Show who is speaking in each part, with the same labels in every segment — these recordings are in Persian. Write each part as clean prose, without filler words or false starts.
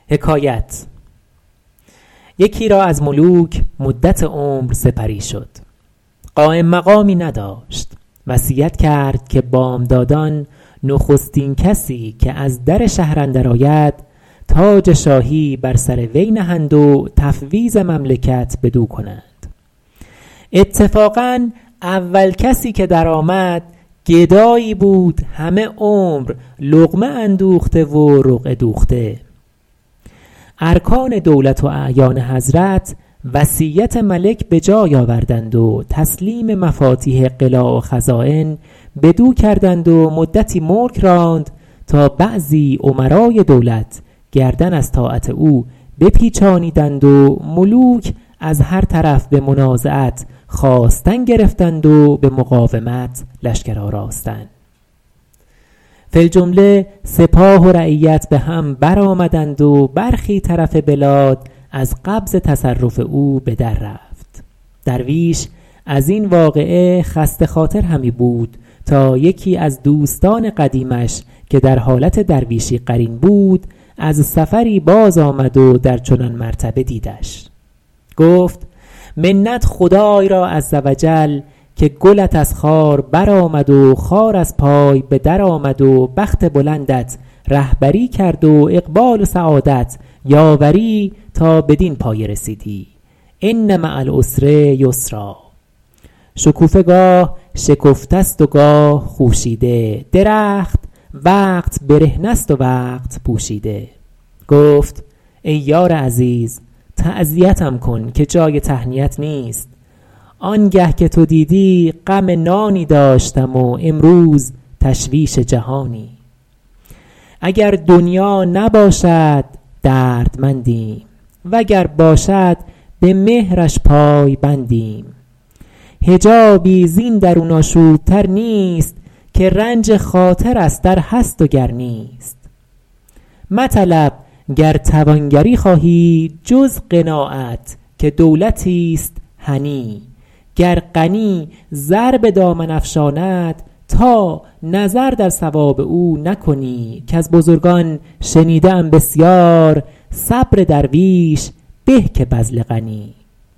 Speaker 1: یکی را از ملوک مدت عمر سپری شد، قایم مقامی نداشت. وصیت کرد که بامدادان نخستین کسی که از در شهر اندر آید تاج شاهی بر سر وی نهند و تفویض مملکت بدو کنند. اتفاقا اول کسی که در آمد گدایی بود همه عمر لقمه اندوخته و رقعه دوخته. ارکان دولت و اعیان حضرت وصیت ملک به جای آوردند و تسلیم مفاتیح قلاع و خزائن بدو کردند و مدتی ملک راند تا بعضی امرای دولت گردن از طاعت او بپیچانیدند و ملوک از هر طرف به منازعت خاستن گرفتند و به مقاومت لشکر آراستن. فی الجمله سپاه و رعیت به هم برآمدند و برخی طرف بلاد از قبض تصرف او به در رفت. درویش از این واقعه خسته خاطر همی بود تا یکی از دوستان قدیمش که در حالت درویشی قرین بود از سفری باز آمد و در چنان مرتبه دیدش. گفت منت خدای را عزوجل که گلت از خار برآمد و خار از پای به در آمد و بخت بلندت رهبری کرد و اقبال و سعادت یاوری تا بدین پایه رسیدی. ان مع العسر یسرا. شکوفه گاه شکفته است و گاه خوشیده، درخت وقت برهنه است و وقت پوشیده. گفت ای یار عزیز تعزیتم کن که جای تهنیت نیست. آنگه که تو دیدی غم نانی داشتم و امروز تشویش جهانی. اگر دنیا نباشد دردمندیم وگر باشد به مهرش پای بندیم. حجابی زین درون آشوبتر نیست که رنج خاطر است در هست و گر نیست. مطلب گر توانگری خواهی جز قناعت که دولتی است هنی. گر غنی زر به دامن افشاند تا نظر در ثواب او نکنی. که از بزرگان شنیده ام بسیار صبر درویش به که بذل غنی.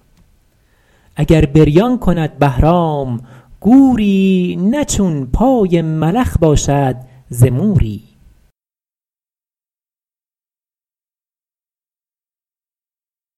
Speaker 1: اگر بریان کند بهرام گوری نه چون پای ملخ باشد ز موری.